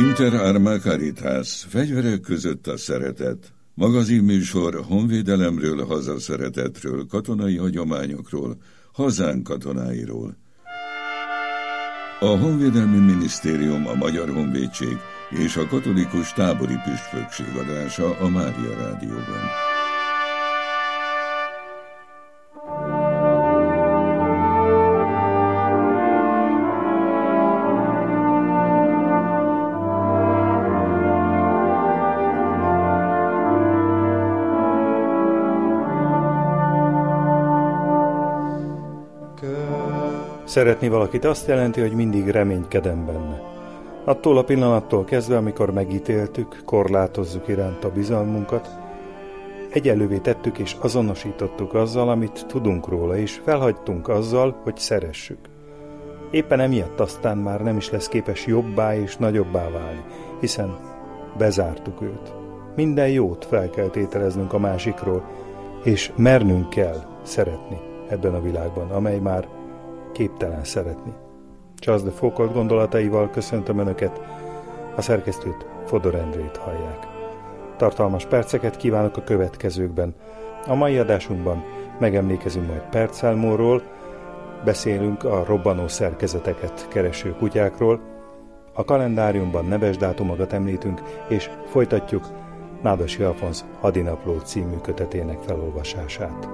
Inter Arma Caritas, fegyverek között a szeretet. Magazinműsor honvédelemről, hazaszeretetről, katonai hagyományokról, hazánk katonáiról. A Honvédelmi Minisztérium, a Magyar Honvédség és a Katolikus Tábori Püspökség adása a Mária Rádióban. Szeretni valakit azt jelenti, hogy mindig reménykedem benne. Attól a pillanattól kezdve, amikor megítéltük, korlátozzuk iránt a bizalmunkat, egyenlővé tettük és azonosítottuk azzal, amit tudunk róla, és felhagytunk azzal, hogy szeressük. Éppen emiatt aztán már nem is lesz képes jobbá és nagyobbá válni, hiszen bezártuk őt. Minden jót fel kell tételeznünk a másikról, és mernünk kell szeretni ebben a világban, amely már képtelen szeretni. Charles de Foucault gondolataival köszöntöm Önöket, a szerkesztőt, Fodor Endrét hallják. Tartalmas perceket kívánok a következőkben. A mai adásunkban megemlékezünk majd percelmóról, beszélünk a robbanó szerkezeteket kereső kutyákról, a kalendáriumban neves dátumokat említünk, és folytatjuk Nádasi Alfonz Hadinapló című kötetének felolvasását.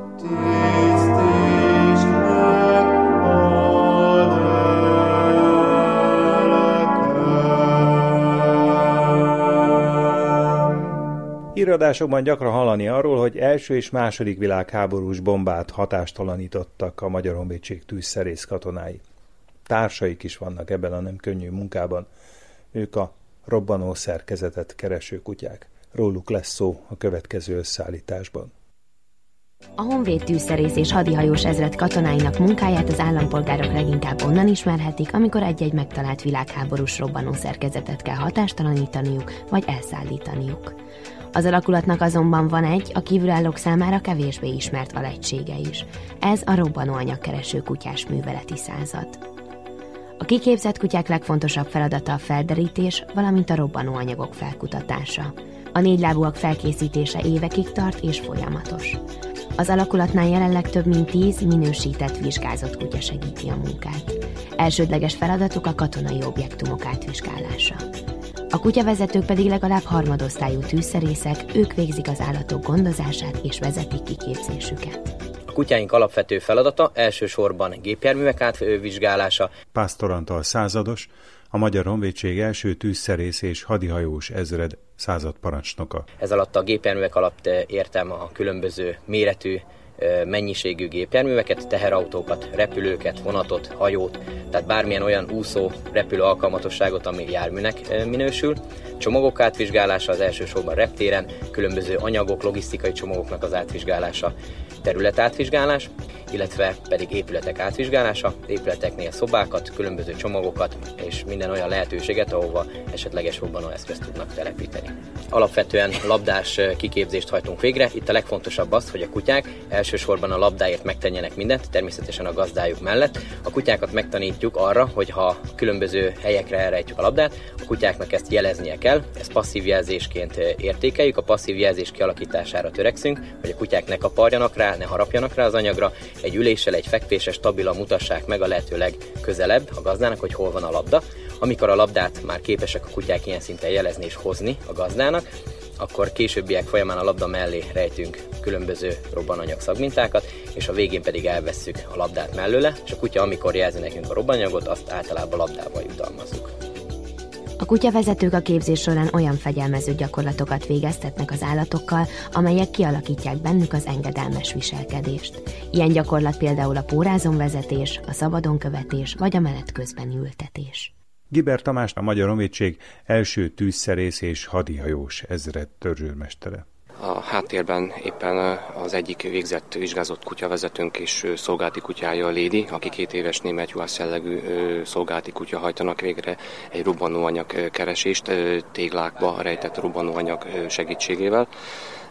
Híradásokban gyakran hallani arról, hogy első és második világháborús bombát hatástalanítottak a Magyar Honvédség tűzszerész katonái. Társaik is vannak ebben a nem könnyű munkában. Ők a robbanó szerkezetet kereső kutyák. Róluk lesz szó a következő összeállításban. A Honvéd tűzszerész és hadihajós ezred katonáinak munkáját az állampolgárok leginkább onnan ismerhetik, amikor egy-egy megtalált világháborús robbanó szerkezetet kell hatástalanítaniuk vagy elszállítaniuk. Az alakulatnak azonban van egy, a kívülállók számára kevésbé ismert alegysége is. Ez a robbanóanyagkereső kutyás műveleti század. A kiképzett kutyák legfontosabb feladata a felderítés, valamint a robbanóanyagok felkutatása. A négylábúak felkészítése évekig tart és folyamatos. Az alakulatnál jelenleg több mint 10 minősített, vizsgázott kutya segíti a munkát. Elsődleges feladatuk a katonai objektumok átvizsgálása. A kutyavezetők pedig legalább harmadosztályú tűzszerészek, ők végzik az állatok gondozását és vezetik kiképzésüket. A kutyáink alapvető feladata elsősorban gépjárművek átvizsgálása. Pásztor Antal százados, a Magyar Honvédség első tűzszerész és hadihajós ezred századparancsnoka. Ez alatt a gépjárművek alatt értem a különböző méretű, mennyiségű gépjárműveket, teherautókat, repülőket, vonatot, hajót, tehát bármilyen olyan úszó, repülő alkalmatosságot, ami járműnek minősül. Csomagok átvizsgálása az elsősorban reptéren, különböző anyagok, logisztikai csomagoknak az átvizsgálása, területátvizsgálás, illetve pedig épületek átvizsgálása, épületeknél szobákat, különböző csomagokat és minden olyan lehetőséget, ahova esetleges robbanóeszközt tudnak telepíteni. Alapvetően labdás kiképzést hajtunk végre. Itt a legfontosabb az, hogy a kutyák elsősorban a labdáért megtenjenek mindent, természetesen a gazdájuk mellett. A kutyákat megtanítjuk arra, hogy ha különböző helyekre elrejtjük a labdát, a kutyáknak ezt jeleznie kell. Ezt passzív jelzésként értékeljük, a passzív jelzés kialakítására törekszünk, hogy a kutyák ne kaparjanak rá, ne harapjanak rá az anyagra, egy üléssel, egy fekvéssel stabilan mutassák meg a lehető legközelebb a gazdának, hogy hol van a labda. Amikor a labdát már képesek a kutyák ilyen szinten jelezni és hozni a gazdának, akkor későbbiek folyamán a labda mellé rejtünk különböző robbananyag szagmintákat, és a végén pedig elvesszük a labdát mellőle, és a kutya, amikor jelzi nekünk a robbananyagot, azt általában labdával jutalmazzuk. A kutyavezetők a képzés során olyan fegyelmező gyakorlatokat végeztetnek az állatokkal, amelyek kialakítják bennük az engedelmes viselkedést. Ilyen gyakorlat például a pórázonvezetés, a szabadonkövetés vagy a menet közbeni ültetés. Giber Tamás, a Magyar Honvédség első tűzszerész és hadihajós ezred törzsőrmestere. A háttérben éppen az egyik végzett vizsgázott kutyavezetőnk és szolgálati kutyája a Lady, aki 2 éves német juhász jellegű szolgálati kutya hajtanak végre egy robbanóanyag keresést téglákba rejtett robbanóanyag segítségével.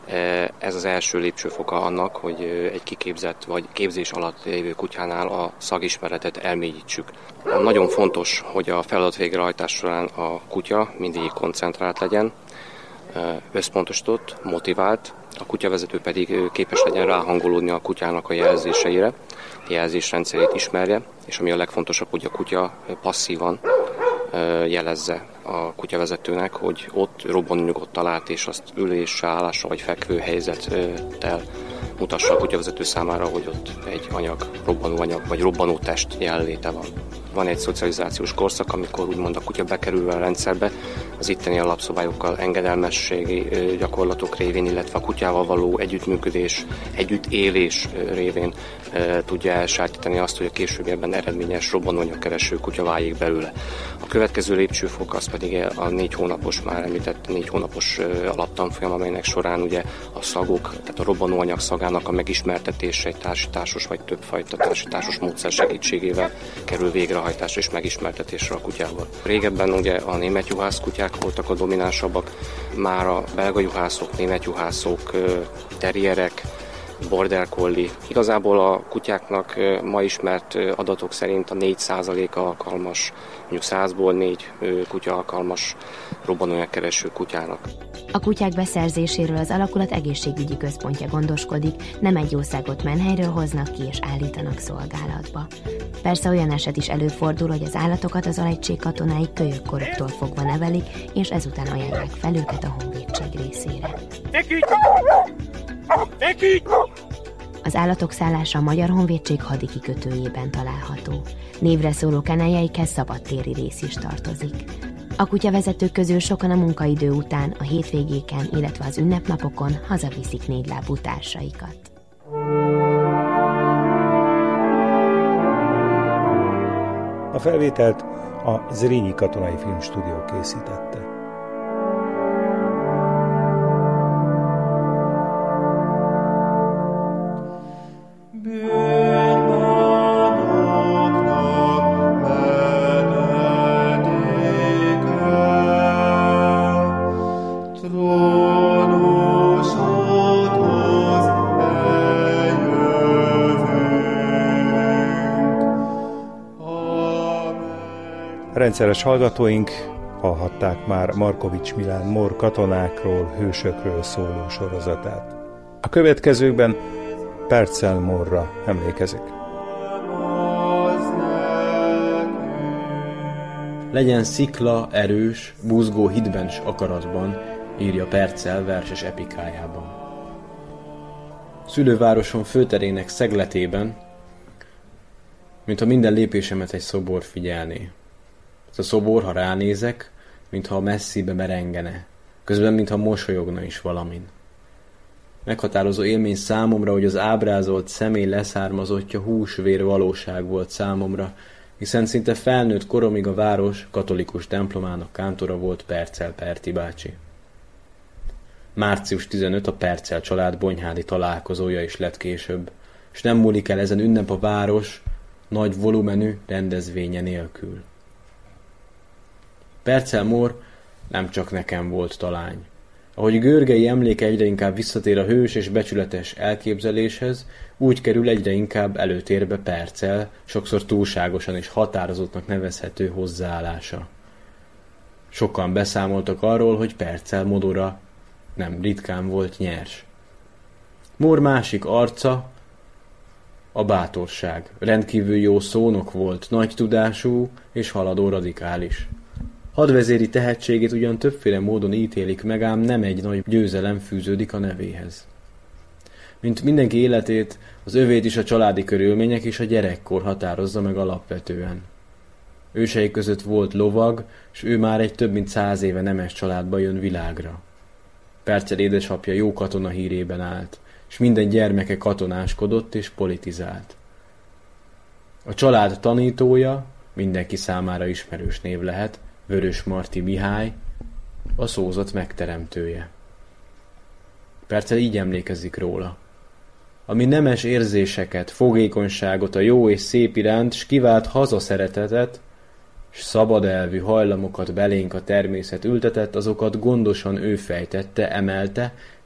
Ez az első lépcsőfoka annak, hogy egy kiképzett vagy képzés alatt lévő kutyánál a szagismeretet elmélyítsük. Nagyon fontos, hogy a feladat végrehajtás során a kutya mindig koncentrált legyen, összpontosított, motivált, a kutyavezető pedig képes legyen ráhangolódni a kutyának a jelzéseire, a jelzésrendszerét ismerje, és ami a legfontosabb, hogy a kutya passzívan jelezze a kutyavezetőnek, hogy ott robbanóanyagot talált, és azt üléssel, állásra vagy fekvő helyzettel mutassa a kutyavezető számára, hogy ott egy anyag, robbanóanyag vagy robbanótest jelenléte van. Van egy szocializációs korszak, amikor úgymond a kutya bekerülve a rendszerbe, az itteni alapszabályokkal, engedelmességi gyakorlatok révén, illetve a kutyával való együttműködés, együttélés révén tudja elsajátítani azt, hogy a későbbiekben eredményes robbanóanyagkereső kutya váljék belőle. A következő lépcsőfok az pedig a 4 hónapos, már említett 4 hónapos alaptanfolyam, amelynek során ugye a szagok, tehát a robbanóanyag szagának a megismertetése egy társításos vagy többfajta társításos módszer segítségével kerül végrehajtásra és megismertetésre a kutyával. Régebben ugye a német juhász kutyák voltak a dominánsabbak, már a belga juhászok, német juhászok, terrierek, border collie. Igazából a kutyáknak ma ismert adatok szerint a 4%-a alkalmas, mondjuk 100-ból 4 kutya alkalmas robbanóanyagkereső kutyának. A kutyák beszerzéséről az alakulat egészségügyi központja gondoskodik, nem egy jószágot menhelyről hoznak ki és állítanak szolgálatba. Persze olyan eset is előfordul, hogy az állatokat az alegység katonái kölyökkoroktól fogva nevelik, és ezután ajánlják fel őket a honvédség részére. Az állatok szállása a Magyar Honvédség hadikikötőjében található. Névre szóló keneljeikhez szabadtéri rész is tartozik. A kutyavezetők közül sokan a munkaidő után, a hétvégéken, illetve az ünnepnapokon hazaviszik négylábú társaikat. A felvételt a Zrínyi Katonai Filmstúdió készítette. Rendszeres hallgatóink hallhatták már Markovics Milán Mór katonákról, hősökről szóló sorozatát. A következőkben Perccel Mórra emlékezik. Legyen szikla erős, buzgó hitben s akaratban, írja Perccel verses epikájában. Szülővárosom főterének szegletében, mintha minden lépésemet egy szobor figyelné. Ez a szobor, ha ránézek, mintha a messzibe merengene, közben mintha mosolyogna is valamin. Meghatározó élmény számomra, hogy az ábrázolt személy leszármazottja húsvér valóság volt számomra, hiszen szinte felnőtt koromig a város katolikus templomának kántora volt Perccel Perti bácsi. Március 15 a Perccel család bonyhádi találkozója is lett később, és nem múlik el ezen ünnep a város nagy volumenű rendezvénye nélkül. Perccel Mór nem csak nekem volt talány. Ahogy Görgei emléke egyre inkább visszatér a hős és becsületes elképzeléshez, úgy kerül egyre inkább előtérbe Perccel, sokszor túlságosan és határozottnak nevezhető hozzáállása. Sokan beszámoltak arról, hogy Perccel modora nem ritkán volt nyers. Mór másik arca a bátorság. Rendkívül jó szónok volt, nagy tudású és haladó radikális. Hadvezéri tehetségét ugyan többféle módon ítélik meg, ám nem egy nagy győzelem fűződik a nevéhez. Mint mindenki életét, az övét is a családi körülmények és a gyerekkor határozza meg alapvetően. Ősei között volt lovag, s ő már egy több mint 100 éve nemes családba jön világra. Perccel édesapja jó katona hírében állt, és minden gyermeke katonáskodott és politizált. A család tanítója, mindenki számára ismerős név lehet, Vörösmarty Mihály, a szózat megteremtője. Perccel így emlékezik róla. Ami nemes érzéseket, fogékonyságot a jó és szép iránt, s kivált hazaszeretetet, s szabadelvű hajlamokat belénk a természet ültetett, azokat gondosan ő fejtette, emelte,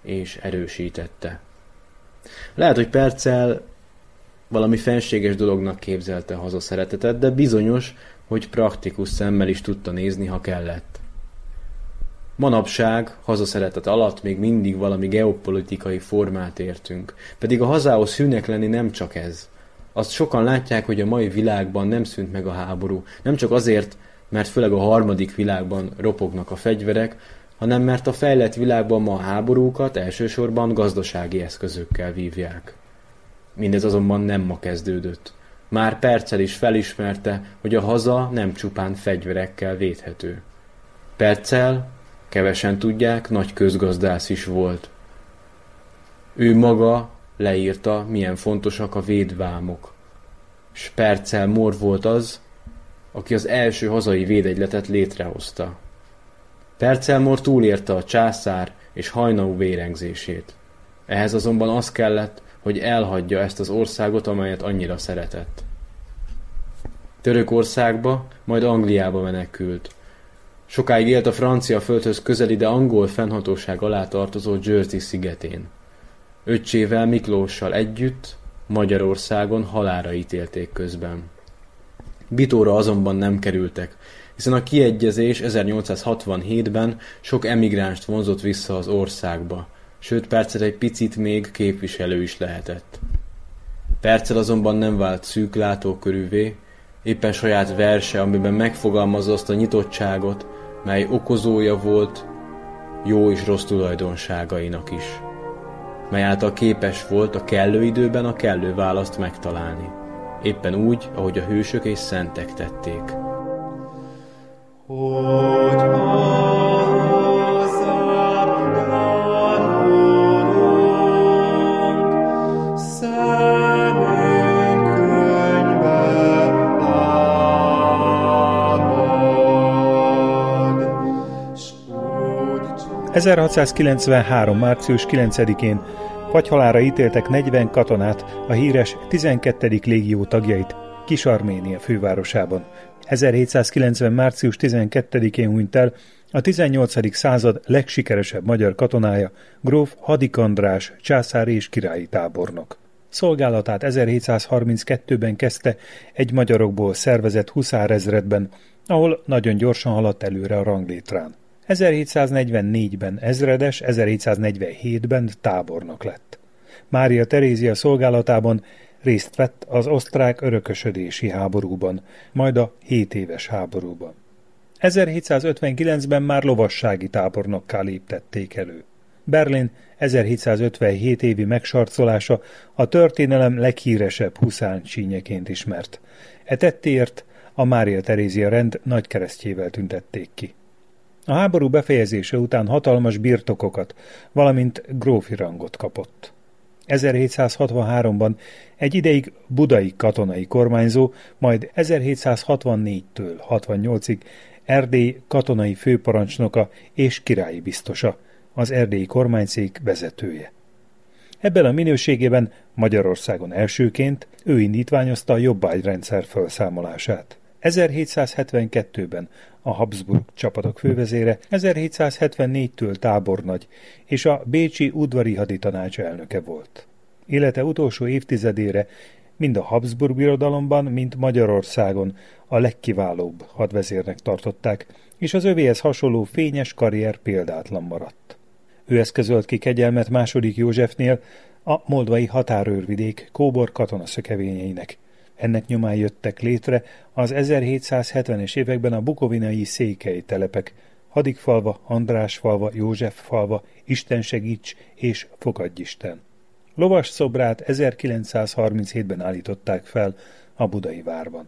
és erősítette. Lehet, hogy Perccel valami fenséges dolognak képzelte a hazaszeretetet, de bizonyos, hogy praktikus szemmel is tudta nézni, ha kellett. Manapság hazaszeretet alatt még mindig valami geopolitikai formát értünk, pedig a hazához hűnek lenni nem csak ez. Azt sokan látják, hogy a mai világban nem szűnt meg a háború, nem csak azért, mert főleg a harmadik világban ropognak a fegyverek, hanem mert a fejlett világban ma a háborúkat elsősorban gazdasági eszközökkel vívják. Mindez azonban nem ma kezdődött. Már Perccel is felismerte, hogy a haza nem csupán fegyverekkel védhető. Perccel, kevesen tudják, nagy közgazdász is volt. Ő maga leírta, milyen fontosak a védvámok. S Perccel Mór volt az, aki az első hazai védegyletet létrehozta. Perccel Mór túlérte a császár és Haynau vérengzését. Ehhez azonban az kellett, hogy elhagyja ezt az országot, amelyet annyira szeretett. Törökországba, majd Angliába menekült. Sokáig élt a francia földhöz közeli, de angol fennhatóság alá tartozó Jersey szigetén. Öccsével Miklóssal együtt Magyarországon halálra ítélték közben. Bitóra azonban nem kerültek, hiszen a kiegyezés 1867-ben sok emigránst vonzott vissza az országba, sőt Perccel egy picit még képviselő is lehetett. Perccel azonban nem vált szűk látókörűvé, éppen saját verse, amiben megfogalmazza azt a nyitottságot, mely okozója volt jó és rossz tulajdonságainak is, mely által képes volt a kellő időben a kellő választ megtalálni, éppen úgy, ahogy a hősök és szentek tették. ...1693. március 9-én fagyhalálra ítéltek 40 katonát, a híres 12. légió tagjait Kis-Arménia fővárosában. 1790. március 12-én hunyt el a 18. század legsikeresebb magyar katonája, gróf Hadik András, császári és királyi tábornok. Szolgálatát 1732-ben kezdte egy magyarokból szervezett huszárezredben, ahol nagyon gyorsan haladt előre a ranglétrán. 1744-ben ezredes, 1747-ben tábornok lett. Mária Terézia szolgálatában részt vett az osztrák örökösödési háborúban, majd a 7 éves háborúban. 1759-ben már lovassági tábornokká léptették elő. Berlin 1757 évi megsarcolása a történelem leghíresebb huszárcsínyeként ismert. E tettéért a Mária Terézia rend nagykeresztjével tüntették ki. A háború befejezése után hatalmas birtokokat, valamint grófi rangot kapott. 1763-ban egy ideig budai katonai kormányzó, majd 1764-től 68-ig Erdély katonai főparancsnoka és királyi biztosa, az erdélyi kormányszék vezetője. Ebben a minőségében Magyarországon elsőként ő indítványozta a jobbágyrendszer felszámolását. 1772-ben a Habsburg csapatok fővezére, 1774-től tábornagy és a bécsi udvari haditanács elnöke volt. Élete utolsó évtizedére mind a Habsburg birodalomban, mind Magyarországon a legkiválóbb hadvezérnek tartották, és az övéhez hasonló fényes karrier példátlan maradt. Ő eszközölt ki kegyelmet II. Józsefnél a moldvai határőrvidék kóbor katonaszökevényeinek. Ennek nyomán jöttek létre az 1770-es években a bukovinai székely telepek, Hadikfalva, Andrásfalva, Józseffalva, Istensegíts és Fogadjisten. Lovas szobrát 1937-ben állították fel a budai várban.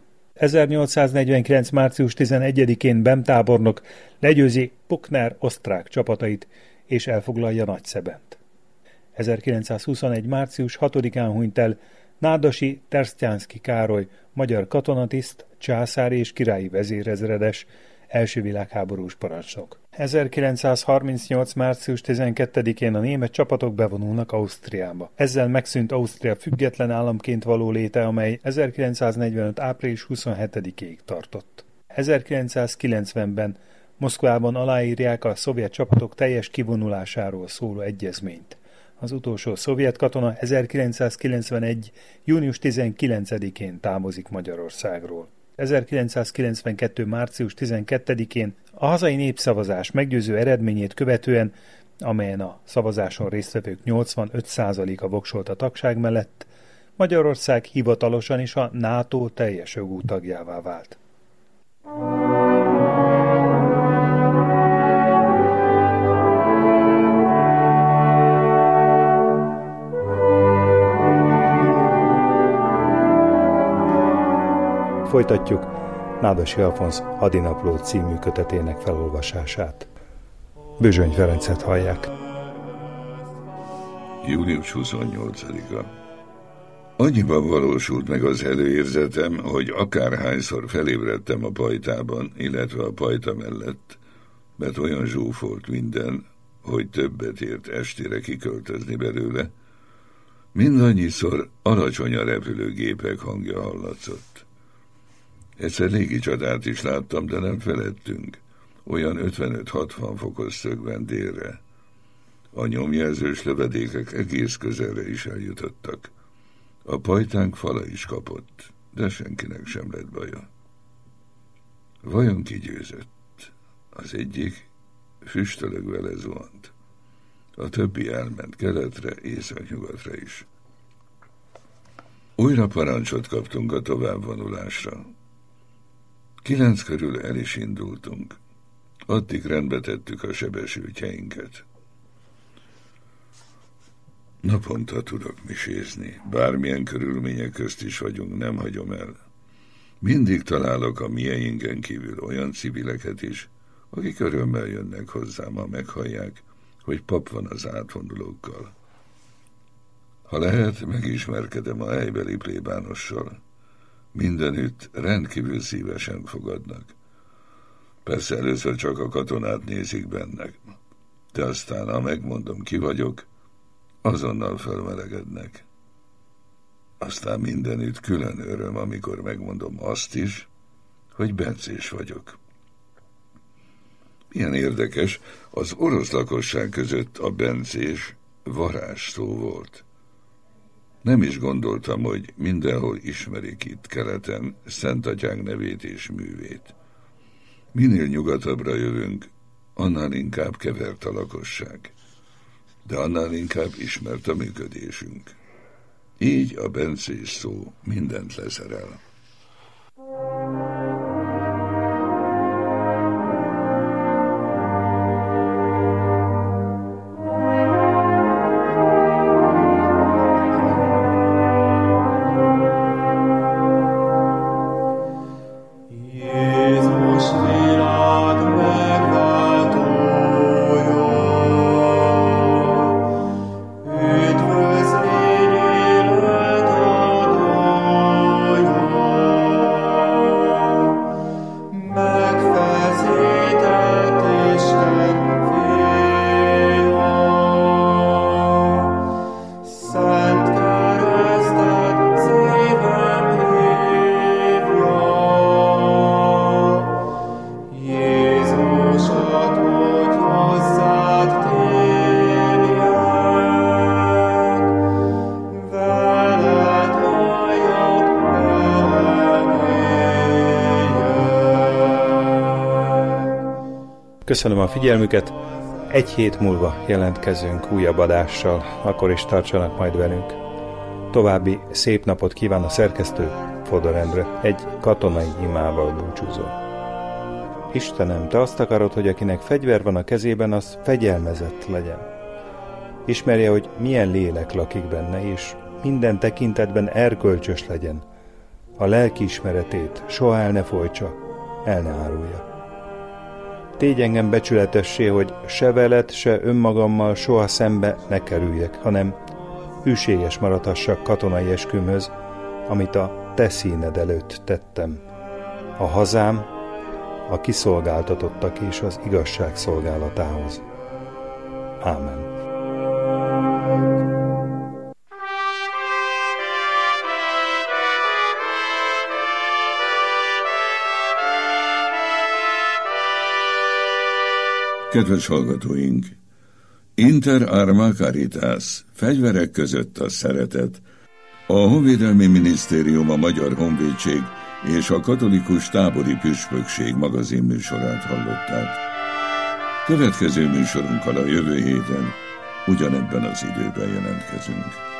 1849. március 11-én Bem tábornok legyőzi Puckner osztrák csapatait és elfoglalja Nagyszebent. 1921. március 6-án hunyt el Nádasi Tersztyánszky Károly, magyar katonatiszt, császári és királyi vezérezredes, első világháborús parancsnok. 1938. március 12-én a német csapatok bevonulnak Ausztriába. Ezzel megszűnt Ausztria független államként való léte, amely 1945. április 27-ig tartott. 1990-ben Moszkvában aláírják a szovjet csapatok teljes kivonulásáról szóló egyezményt. Az utolsó szovjet katona 1991. június 19-én távozik Magyarországról. 1992. március 12-én a hazai népszavazás meggyőző eredményét követően, amelyen a szavazáson résztvevők 85%-a voksolt a tagság mellett, Magyarország hivatalosan is a NATO teljes jogú tagjává vált. Folytatjuk Nádasi Alfonz Hadinapló című kötetének felolvasását. Bözsöny Ferencet hallják. Július 28-a. Annyiban valósult meg az előérzetem, hogy akárhányszor felébredtem a pajtában, illetve a pajta mellett, mert olyan zsúfolt minden, hogy többet ért estére kiköltözni belőle, mindannyiszor alacsony a repülőgépek hangja hallatszott. Egyszer légicsatát is láttam, de nem felettünk, olyan 55-60 fokos szögben délre. A nyomjelzős lövedékek egész közelre is eljutottak. A pajtánk fala is kapott, de senkinek sem lett baja. Vajon ki győzött? Az egyik füstölögve lezuhant. A többi elment keletre, északnyugatra is. Újra parancsot kaptunk a továbbvonulásra. 9 körül el is indultunk. Addig rendbe tettük a sebesültjeinket. Naponta tudok misézni, bármilyen körülmények közt is vagyunk, nem hagyom el. Mindig találok a mieinken kívül olyan civileket is, akik örömmel jönnek hozzám, ha meghallják, hogy pap van az átvonulókkal. Ha lehet, megismerkedem a helybeli plébánossal. Mindenütt rendkívül szívesen fogadnak. Persze először csak a katonát nézik bennek, de aztán, ha megmondom, ki vagyok, azonnal felmelegednek. Aztán mindenütt külön öröm, amikor megmondom azt is, hogy bencés vagyok. Milyen érdekes, az orosz lakosság között a bencés varázsszó volt. Nem is gondoltam, hogy mindenhol ismerik itt keleten Szentatyánk nevét és művét. Minél nyugatabbra jövünk, annál inkább kevert a lakosság, de annál inkább ismert a működésünk. Így a bencés szó mindent leszerel. Köszönöm a figyelmüket, egy hét múlva jelentkezünk újabb adással, akkor is tartsanak majd velünk. További szép napot kíván a szerkesztő, Fodor Endre, egy katonai imával búcsúzó. Istenem, te azt akarod, hogy akinek fegyver van a kezében, az fegyelmezett legyen. Ismerje, hogy milyen lélek lakik benne, és minden tekintetben erkölcsös legyen. A lelkiismeretét soha el ne folytsa, el ne árulja. Tégy engem becsületessé, hogy se veled, se önmagammal soha szembe ne kerüljek, hanem hűséges maradhassak katonai eskümhöz, amit a te színed előtt tettem. A hazám, a kiszolgáltatottak és az igazság szolgálatához. Ámen. Kedves hallgatóink! Inter arma caritas, fegyverek között a szeretet. A Honvédelmi Minisztérium, a Magyar Honvédség és a Katolikus Tábori Püspökség magazinműsorát hallották. Következő műsorunkkal a jövő héten ugyanebben az időben jelentkezünk.